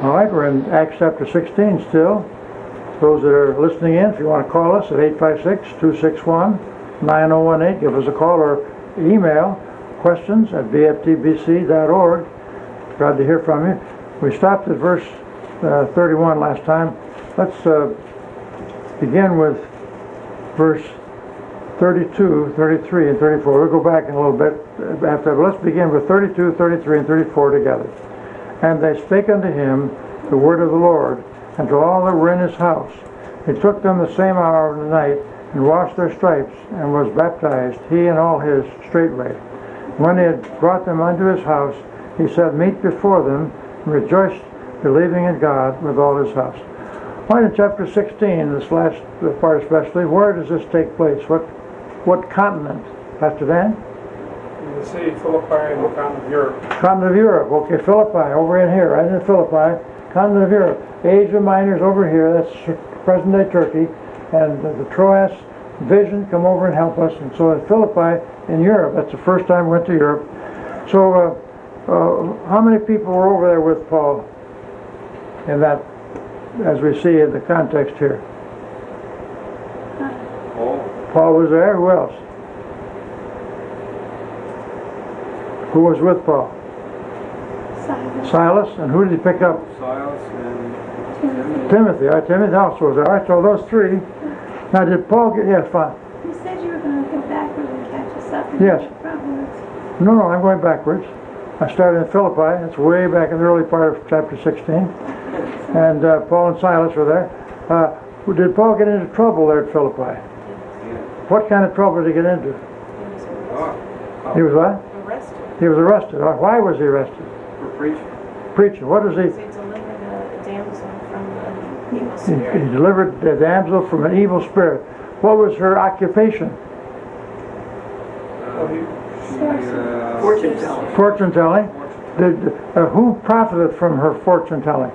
All right, we're in Acts chapter 16 still. Those that are listening in, if you want to call us at 856-261-9018, give us a call or email questions at bftbc.org. Glad to hear from you. We stopped at verse 31 last time. Let's begin with verse 32, 33, and 34. We'll go back in a little bit after that, but let's begin with 32, 33, and 34 together. And they spake unto him the word of the Lord, and to all that were in his house. He took them the same hour of the night, and washed their stripes, and was baptized, he and all his straightway. When he had brought them unto his house, he set meat before them, and rejoiced, believing in God with all his house. Why in chapter 16, this last part especially, where does this take place? What continent? Pastor Dan? In the city of Philippi in the continent of Europe. Continent of Europe. Okay, Philippi, over in here, right in Philippi. Continent of Europe. Asia Minor's over here, that's present-day Turkey. And the Troas vision come over and help us. And so in Philippi, in Europe, that's the first time we went to Europe. So how many people were over there with Paul in that, as we see in the context here? Paul was there. Who else? Who was with Paul? Silas. And who did he pick up? Silas and Timothy. All right, Timothy also was there. All right, so those three. Now, did Paul get... Yes, fine. You said you were going to go backwards and catch us up. Yes. Frontwards. No, I'm going backwards. I started in Philippi. It's way back in the early part of chapter 16. And Paul and Silas were there. Did Paul get into trouble there at Philippi? What kind of trouble did he get into? He was what? Arrested. He was arrested. Why was he arrested? for preaching. Preaching. What does he? He delivered a damsel from an evil He spirit. delivered the damsel from an evil spirit. What was her occupation? Fortune telling. Fortune telling. Who profited from her fortune telling?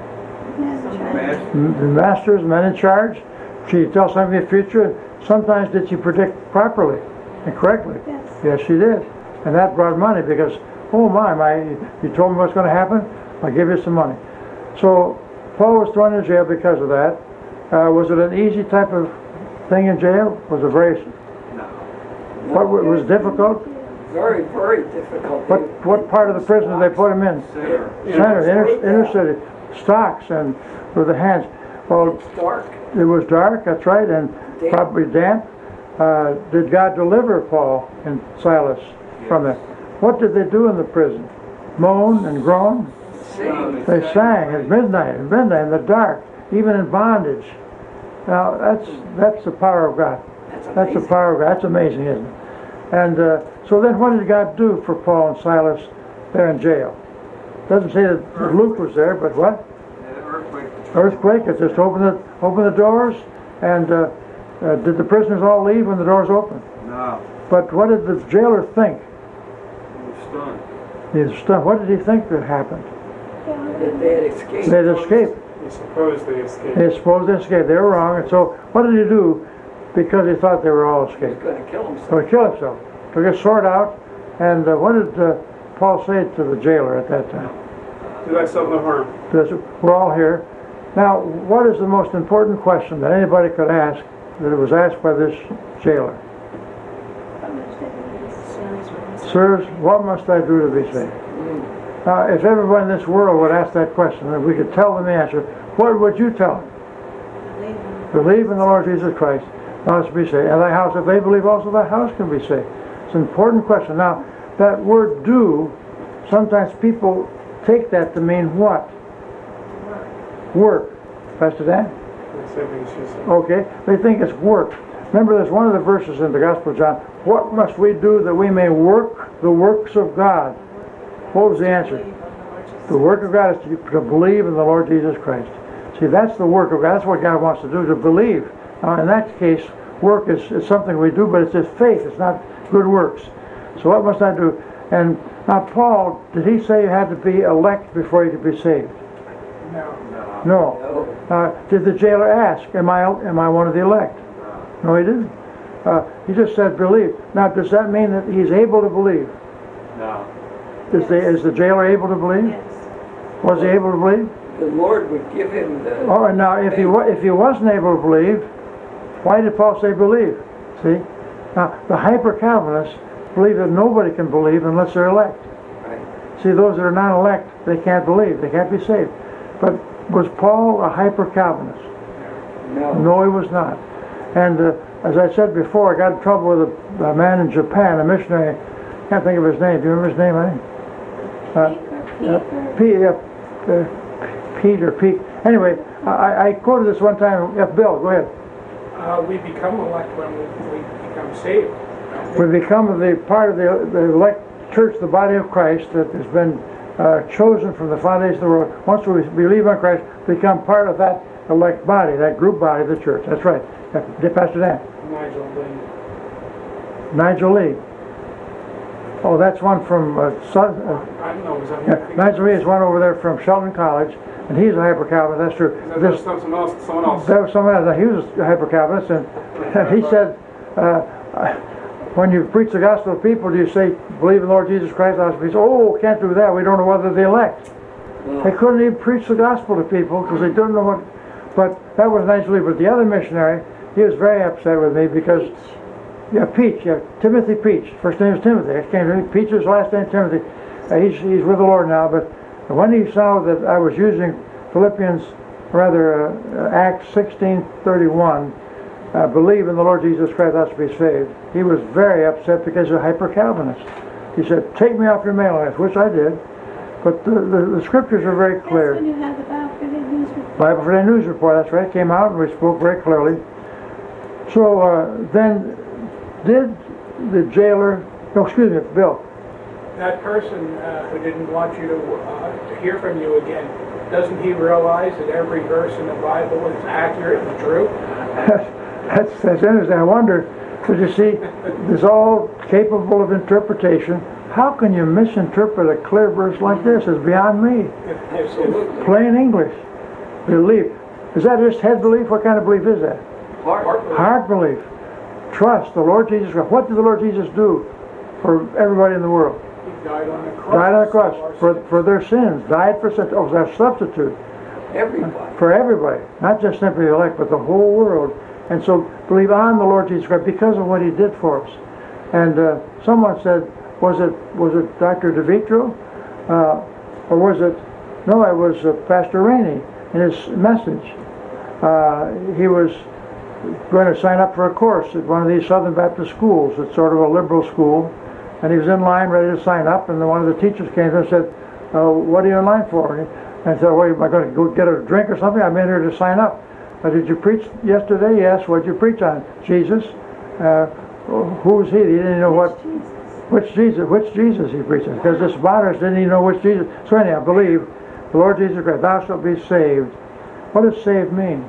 The masters, men in charge. She tells something of the future. And sometimes did she predict properly and correctly? Yes. Yes, she did. And that brought money because, oh my, you told me what's going to happen, I'll give you some money. So Paul was thrown in jail because of that. Was it an easy type of thing in jail? Was it very... No. What was difficult? Very, very difficult. What part of the prison did they put him in? Center, inner city. Stocks and with the hands. Well, It's dark. it was dark, that's right, and Damp. probably damp. Did God deliver Paul and Silas from it? What did they do in the prison? Moan and groan? Sing. They sang at midnight, in the dark, even in bondage. Now, that's the power of God. That's the power of God. That's amazing, isn't it? And so then what did God do for Paul and Silas there in jail? Doesn't say that Luke was there, but what? Earthquake. It just opened the doors, and did the prisoners all leave when the doors opened? No. But what did the jailer think? He was stunned. He was stunned. What did he think that happened? That they had escaped. They'd escaped. He supposed they escaped. They supposed they escaped. They were wrong, and so what did he do? Because he thought they were all He was escaped. going to kill himself. So he killed himself. Took his sword out, and what did Paul say to the jailer at that time? Do thyself no harm. Because we're all here. Now, what is the most important question that anybody could ask that was asked by this jailer? Sirs, what must I do to be saved? Now, if everyone in this world would ask that question, and we could tell them the answer, what would you tell them? Believe in the Lord Jesus Christ, thou shalt be saved. And thy house, if they believe also, thy house can be saved. It's an important question. Now, that word do, sometimes people take that to mean what? Work. Pastor Dan? Okay, they think it's work. Remember, there's one of the verses in the Gospel of John, what must we do that we may work the works of God? What was the answer? The work of God is to believe in the Lord Jesus Christ. See, that's the work of God. That's what God wants to do, to believe. Now, in that case, work is something we do, but it's just faith. It's not good works. So what must I do? And now, Paul, did he say you had to be elect before you could be saved? No. Did the jailer ask, am I one of the elect? No, he didn't. He just said believe. Now, does that mean that he's able to believe? No. Is the jailer able to believe? Yes. Was he able to believe? the Lord would give him the... All right, now, if he wasn't able to believe, why did Paul say believe? See? Now, the hyper-Calvinists believe that nobody can believe unless they're elect. Right. See, those that are non-elect, they can't believe. They can't be saved. But was Paul a hyper-Calvinist? No. No, he was not. And as I said before, I got in trouble with a man in Japan, a missionary. I can't think of his name. Do you remember his name, Peter. Anyway, I quoted this one time. Bill, go ahead. We become elect when we become saved. We become the part of the elect church, the body of Christ that has been chosen from the foundation of the world. Once we believe on Christ, we become part of that elect body, that group body of the church. That's right. Pastor Dan. Nigel Lee. Oh, that's one from I don't know. Was that Nigel Lee is one over there from Shelton College, and he's a hyper-Calvinist. That's true. That was someone else. That was someone else. Now, he was a hyper-Calvinist, and he said, when you preach the gospel to people, do you say, believe in the Lord Jesus Christ? He said, oh, can't do that. We don't know whether they elect. No. They couldn't even preach the gospel to people because they didn't know what. But that was Nigel Lee. But the other missionary, he was very upset with me because, Timothy Peach. First name is Timothy. Peach's last name Timothy. He's with the Lord now. But when he saw that I was using Acts 16:31, believe in the Lord Jesus Christ, thou shalt be saved, he was very upset because he's a hyper-Calvinist. He said, take me off your mailing list, which I did. But the scriptures are very clear. That's when you had the Bible for the news report. Bible for the News Report, that's right, came out and we spoke very clearly. So then, did the jailer, Bill. that person who didn't want you to hear from you again, doesn't he realize that every verse in the Bible is accurate and true? That's interesting. I wonder, because you see, it's all capable of interpretation. How can you misinterpret a clear verse like this? It's beyond me. Absolutely. Plain English. Belief. Is that just head belief? What kind of belief is that? Heart belief. Trust the Lord Jesus Christ. What did the Lord Jesus do for everybody in the world? He died on the cross. Died on the cross for their sins. Died for sins. Oh, was our substitute. Everybody. For everybody. Not just simply the elect, but the whole world. And so believe on the Lord Jesus Christ because of what He did for us. And someone said, was it Dr. DeVitro? Or was it, no, it was Pastor Rainey in his message. He was going to sign up for a course at one of these Southern Baptist schools. It's sort of a liberal school. And he was in line ready to sign up, and one of the teachers came to him and said, what are you in line for? And I said, well, am I going to go get a drink or something? I'm in here to sign up. Did you preach yesterday? Yes. What did you preach on? Jesus. Who's he? He didn't know what. Which Jesus he preaches? Because this moderate didn't even know which Jesus. So anyhow, believe the Lord Jesus Christ. Thou shalt be saved. What does saved mean?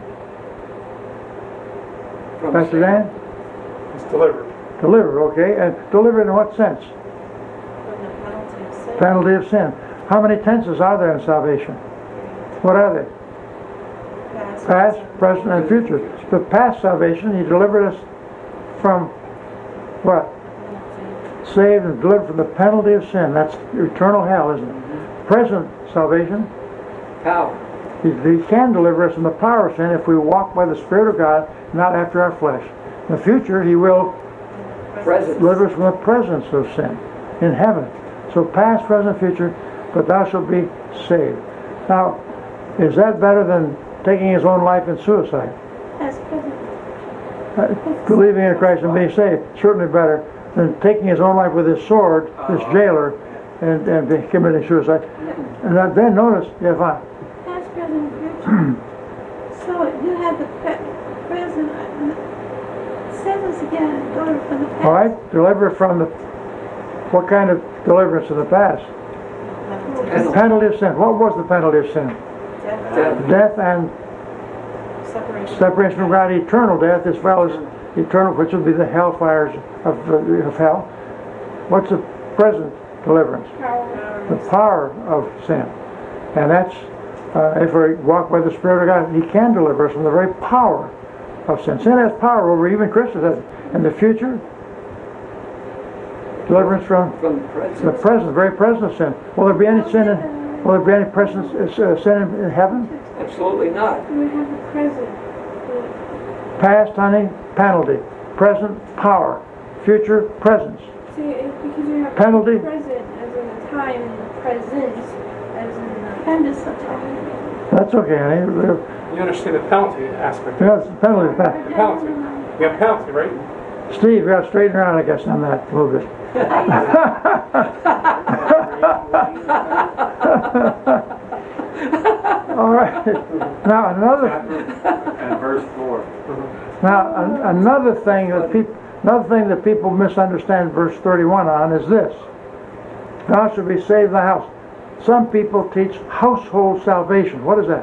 Pastor Dan? It's delivered. Delivered, okay. And delivered in what sense? From the penalty of sin. Penalty of sin. How many tenses are there in salvation? What are they? Past, present, and future. The past salvation, He delivered us from what? Saved and delivered from the penalty of sin. That's eternal hell, isn't it? Present salvation. Power. He can deliver us from the power of sin if we walk by the Spirit of God, not after our flesh. In the future, He will deliver us from the presence of sin in heaven. So past, present, future, but thou shalt be saved. Now, is that better than taking his own life in suicide? That's present. Believing in Christ and being saved, certainly better than taking his own life with his sword, this jailer, and committing suicide. And then notice, fine. Past, present, future. So you had the present. Say this again. Deliver from the past. All right, deliver from the. What kind of deliverance in the past? The penalty of sin. What was the penalty of sin? Death and separation from God, eternal death, as well as eternal, which would be the hellfires of hell. What's the present deliverance? The power of sin. And that's, if we walk by the Spirit of God, He can deliver us from the very power of sin. Sin has power over even Christians. In the future, deliverance from the present, very present of sin. Will there be any sin in? Will there be any presence sin in heaven? Absolutely not. You would have a present. Past, honey, penalty. Present, power. Future, presence. See, because you have Penalty. present as in the time, and present as in the And it's a time. That's okay, honey. You understand the penalty aspect. Yeah, it's a penalty. The penalty. You have penalty, right? Steve, you got to straighten around, I guess, on that a little bit. All right. Now And verse 4. another thing that people misunderstand verse 31 on is this: thou shalt be saved in the house. Some people teach household salvation. What is that?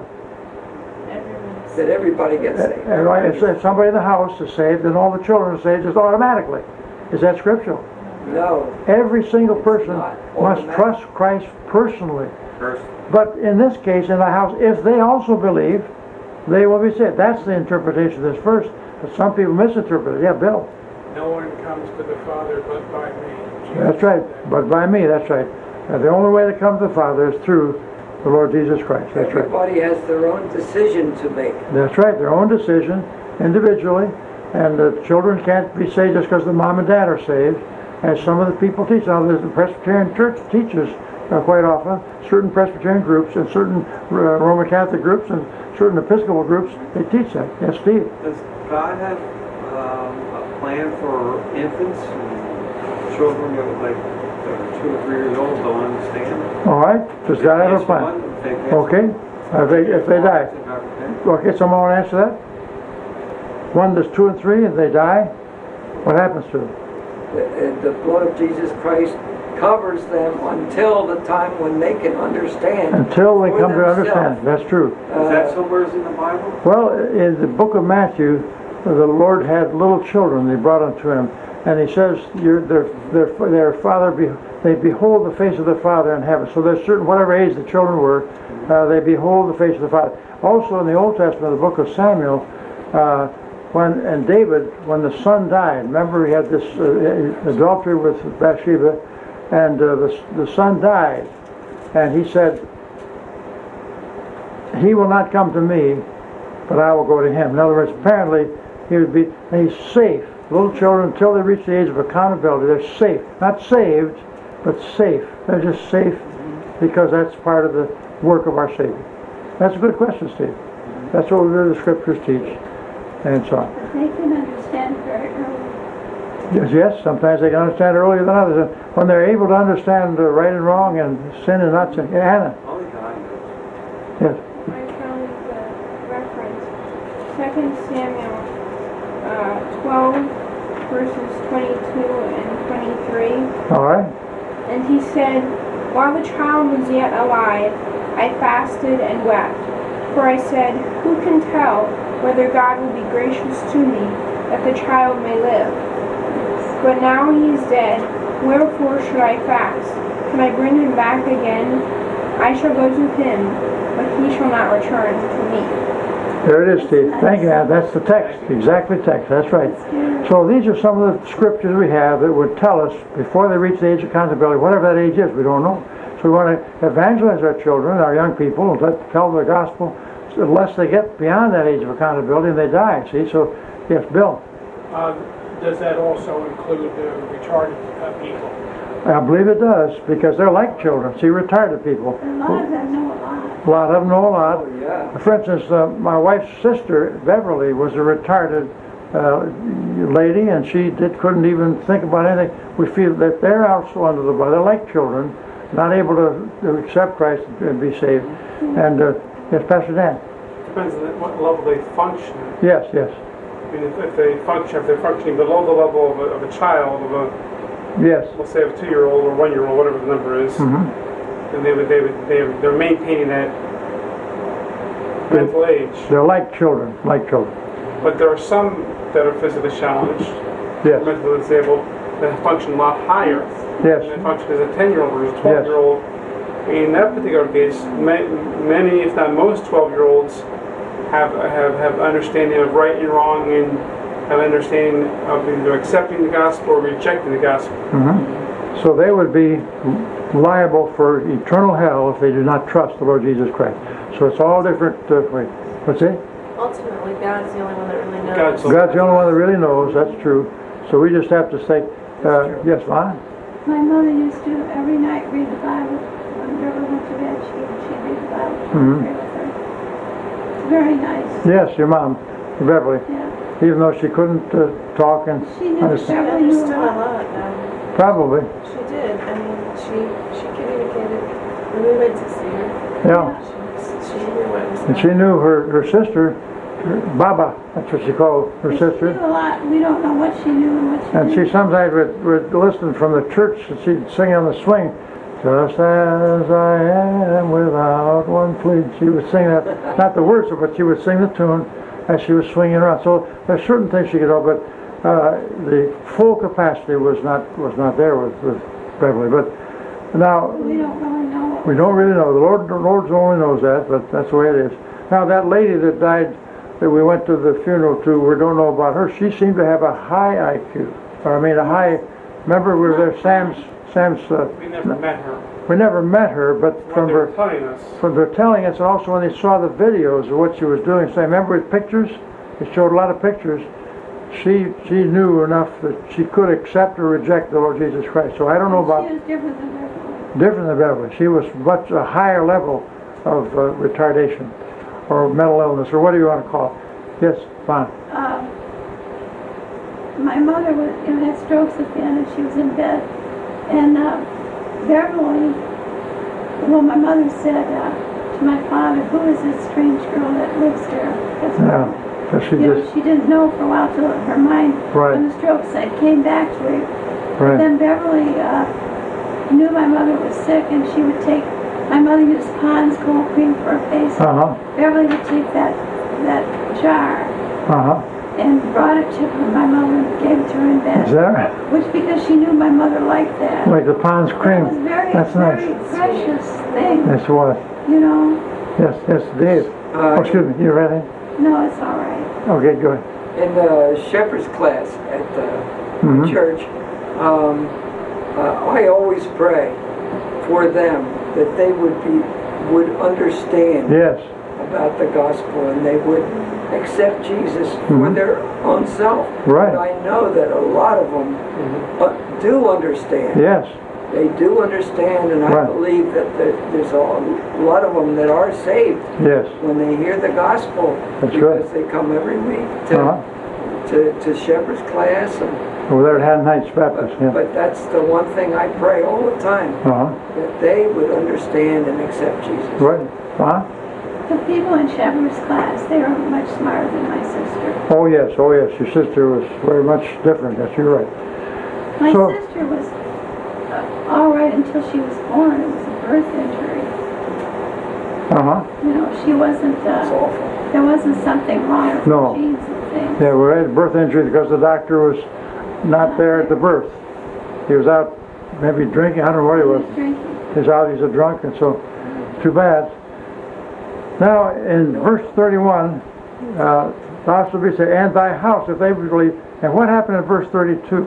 That everybody gets saved. If somebody in the house is saved, then all the children are saved just automatically. Is that scriptural? No. Every single person not must automatic. trust Christ personally. Verse But in this case, in the house, if they also believe, they will be saved. That's the interpretation of this verse. But some people misinterpret it. Yeah, Bill. No one comes to the Father but by me. Jesus That's right. said that. But by me, that's right. The only way to come to the Father is through the Lord Jesus Christ. That's right. Everybody has their own decision to make. That's right. Their own decision, individually. And the children can't be saved just because the mom and dad are saved, as some of the people teach. Now, the Presbyterian Church teaches quite often, certain Presbyterian groups and certain Roman Catholic groups and certain Episcopal groups, they teach that. Yes, Steve? Does God have a plan for infants and children that are like 2 or 3 years old don't understand? All right. Does God have a plan? Okay. If they die. Okay, someone want to answer that? One that's 2 and 3 and they die, what happens to them? The blood of Jesus Christ covers them until the time when they can understand. Until they for come to themselves. understand. That's true. Is that somewhere in the Bible? Well, in the book of Matthew, the Lord had little children. They brought unto him, and he says, "Their father, they behold the face of their Father in heaven." So there's certain, whatever age the children were, they behold the face of the Father. Also in the Old Testament, the book of Samuel, when David, when the son died, remember he had this adultery with Bathsheba, and the son died, and he said, "He will not come to me, but I will go to him." In other words, apparently he's safe. Little children, until they reach the age of accountability, they're safe. Not saved, but safe. They're just safe because that's part of the work of our Savior. That's a good question, Steve. That's what the scriptures teach, and so on. They can understand very early. Yes, sometimes they can understand earlier than others. And when they're able to understand right and wrong and sin and not sin. Yeah, Anna. Only God knows. Yes. I found the reference. 2 Samuel 12, verses 22 and 23. All right. And he said, while the child was yet alive, I fasted and wept. For I said, who can tell whether God will be gracious to me, that the child may live? But now he is dead, wherefore should I fast? Can I bring him back again? I shall go to him, but he shall not return to me. There it is, Steve. Thank you, Anna. That's the text. Exactly text. That's right. So these are some of the scriptures we have that would tell us before they reach the age of accountability, whatever that age is, we don't know. So we want to evangelize our children, our young people, and tell the gospel unless they get beyond that age of accountability and they die. See, so yes, Bill. Does that also include retarded people? I believe it does because they're like children. See, retarded people. A lot of them know a lot. A lot of them know a lot. Oh, yeah. For instance, my wife's sister, Beverly, was a retarded lady, and she couldn't even think about anything. We feel that they're also under the blood. They're like children, not able to accept Christ and be saved. And yes, Pastor Dan. Depends on what level they function. Yes, yes. I mean, if they're functioning below the level of a child, Yes. let's say of a 2-year-old or 1-year-old, whatever the number is, Mm-hmm. then they're maintaining that mental age. They're like children, like children. But there are some that are physically challenged, Yes, mentally disabled, that function a lot higher. yes, And they function as a 10-year-old or as a 12-year-old. In that particular case, many, if not most 12-year-olds have understanding of right and wrong and have understanding of either accepting the gospel or rejecting the gospel. mm-hmm. So they would be liable for eternal hell if they do not trust the Lord Jesus Christ. So it's all different. Wait, what's it? Ultimately, God's the only one that really knows. God's the only one that really knows. That's true. So we just have to say, yes, Lon? My mother used to every night read the Bible. When Beverly went to bed, she'd read the Bible. Mhm. Pray with her. Very nice. Yes, your mom, Beverly. Yeah. Even though she couldn't talk and She knew understand. Beverly knew Understood a a lot. lot. Probably. She did. I mean, she communicated when we went to see her. Yeah. She knew what was And she knew her sister, Baba, that's what she called her She sister. knew a lot. We don't know what she knew and what she And didn't. she sometimes would listen from the church and she'd sing on the swing. Just as I am without one plea. She would sing that, not the words, but she would sing the tune as she was swinging around. So there's certain things she could know, but the full capacity was not there with Beverly. But now We don't really know. we don't really know. The Lord only knows that, but that's the way it is. Now that lady that died, that we went to the funeral to, we don't know about her. She seemed to have a high IQ, or I mean a high. Remember we were there, Sam's. We never met her. We never met her, but What from they were her, telling us. from their telling us, and also when they saw the videos of what she was doing. So remember with pictures, it showed a lot of pictures. She knew enough that she could accept or reject the Lord Jesus Christ. So I don't know about She was different than Beverly. different than Beverly. She was much a higher level of retardation or mental illness, or what do you want to call it? Yes, fine. My mother was, had strokes again, and she was in bed. And Beverly, well, my mother said to my father, "Who is this strange girl that lives here?" That's Yeah. So she you know, just she didn't know for a while till her mind, Right. when the stroke said, came back to her. right. Then Beverly knew my mother was sick, and she would take. My mother used Pond's cold cream for her face. Beverly would take that jar and brought it to her. My mother and gave it to her in Is bed. that Which because she knew my mother liked that. like the Pond's cream? It was very, That's nice. very precious thing, That's what. you know. Yes, Dave. Oh, excuse me. You ready? No, it's all right. Okay, go ahead. In the shepherd's class at the Mhm. church, I always pray for them that they would understand Yes. about the gospel and they would accept Jesus for Mhm. their own self. Right. But I know that a lot of them do understand. Yes. They do understand, and I Right. believe that there's a lot of them that are saved Yes. when they hear the gospel, That's because right. they come every week to Uh-huh. shepherd's class. And, Over there at Haddon Heights Baptist. Yeah. but that's the one thing I pray all the time, Uh-huh. that they would understand and accept Jesus. Right. Uh-huh. The people in Shepherd's class, they were much smarter than my sister. Oh yes. Oh yes. Your sister was very much different. Yes, you're right. My So- sister was all right until she was born. It was a birth injury. Uh-huh. You know, she wasn't, It's awful. there wasn't something wrong with No. her genes and things. Yeah, we had birth injury because the doctor was not there at the birth. He was out maybe drinking. I don't know what he was. Drinking. He's out. He's a drunk, and so too bad. Now in verse 31, thou shalt be saved, and thy house, if they believe. And what happened in verse 32?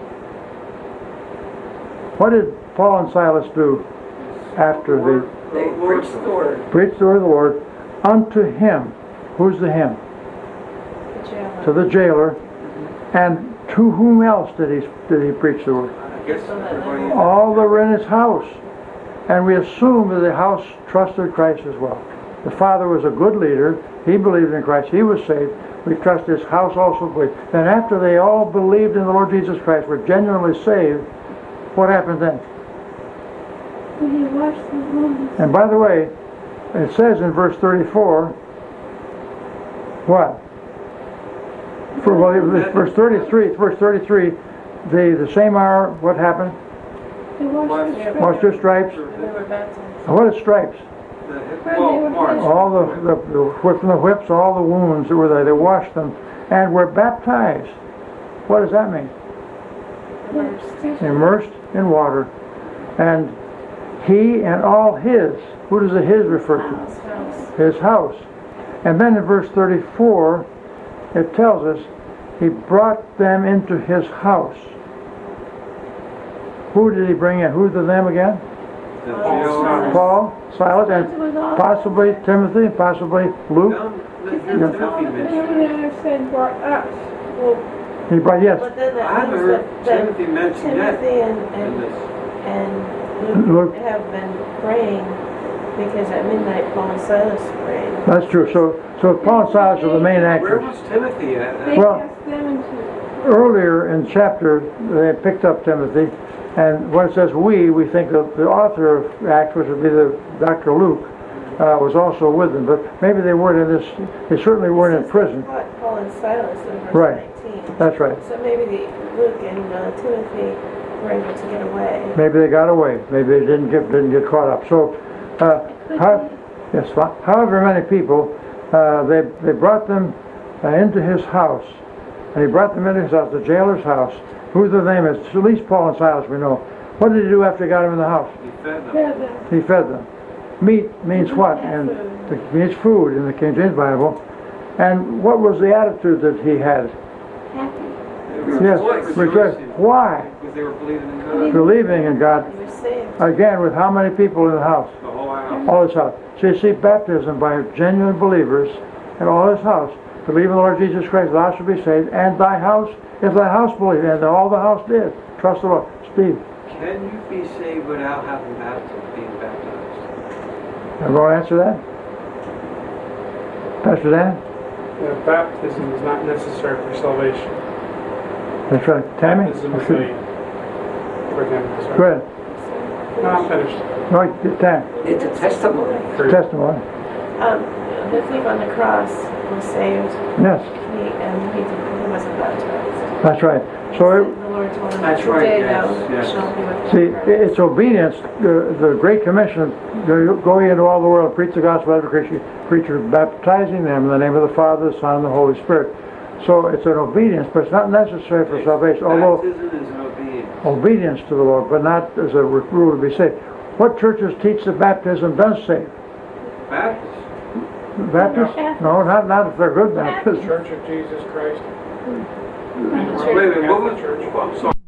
What did Paul and Silas do after they They preach the word. preached the word of the Lord unto him? Who's the him? The jailer. To the jailer. And to whom else did he preach the word? I guess everybody. All that were in his house. And we assume that the house trusted Christ as well. The father was a good leader. He believed in Christ. He was saved. We trust his house also believed. Then after they all believed in the Lord Jesus Christ, were genuinely saved, what happened then? When he washed the wounds. And by the way, it says in verse 34, what? Verse 33, the same hour, what happened? They washed the stripes. Washed their stripes. And they were baptized. And what is stripes? Well, March. All the whip from the whips, all the wounds that were there, they washed them and were baptized. What does that mean? Immersed in water. And he and all his, who does the his refer to? House. His house. And then in verse 34, it tells us he brought them into his house. Who did he bring in? Who's the them again? Paul, Silas, and possibly Timothy, possibly Luke. I said brought us. Well, He brought, yes. but then I that haven't means heard that Timothy mentioned yet. Timothy in this. and Luke. Luke have been praying because at midnight Paul and Silas prayed. That's true. So Paul and Silas are the main Where actors. was Timothy at? They Well- cast them into Earlier in chapter, they picked up Timothy, and when it says we think that the author of Acts, which would be Dr. Luke, was also with them. But maybe they weren't in this. They certainly weren't in prison. Paul and Silas in verse Right. 19. That's right. So maybe Luke and Timothy were able to get away. Maybe they got away. Maybe they didn't get caught up. So, however many people, they brought them into his house, and he brought them into his house, the jailer's house. Who their name is? At least Paul and Silas we know. What did he do after he got them in the house? He fed them. He fed them. Meat means what? And it means food in the King James Bible. And what was the attitude that he had? Yes, rejoicing. Why? Because they were believing in God. Believing in God. They were saved. Again, with how many people in the house? The whole house. All his house. So you see, baptism by genuine believers in all his house. Believe in the Lord Jesus Christ, thou shalt be saved, and thy house, if thy house believe, and all the house did. Trust the Lord. Steve, Can you be saved without having being baptized? I'm going to answer that. Pastor Dan? Baptism is not necessary for salvation. That's right. Tammy? Baptism is made for them. Go ahead. No, I'm finished. No, Tam. It's a testimony. Testimony. The thief on the cross was saved. Yes, He wasn't baptized. that's right. So The Lord told him, That's right, today yes, thou yes. shalt be with see, me. it's obedience. The Great Commission, go ye into all the world and preach the gospel to every creature, baptizing them in the name of the Father, the Son, and the Holy Spirit. So it's an obedience, but it's not necessary for salvation. Although Baptism is an obedience. obedience to the Lord, but not as a rule to be saved. What churches teach that baptism does save? Baptist. Baptists? No, not if they're good Baptists. Church of Jesus Christ. Wait, what was? I'm sorry.